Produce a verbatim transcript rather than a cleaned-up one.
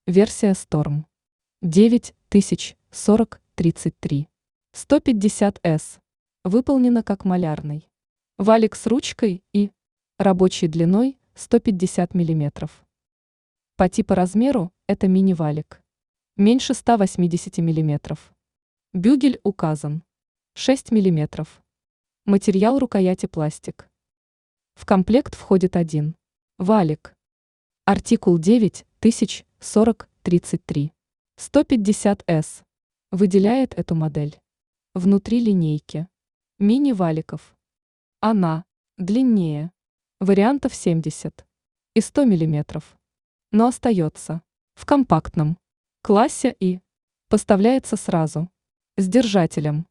Версия Storm. девять тысяч сорок тридцать три. сто пятьдесят эс. Выполнена как малярный. Валик с ручкой и рабочей длиной сто пятьдесят миллиметров. По типу размеру это мини-валик. Меньше ста восьмидесяти миллиметров. Бюгель указан. шесть миллиметров. Материал рукояти пластик. В комплект входит один валик. Артикул девять тысяч сорок тридцать три. сто пятьдесят эс. Выделяет эту модель. Внутри линейки мини-валиков. Она длиннее вариантов семьдесят и сто миллиметров, но остается в компактном классе и поставляется сразу с держателем.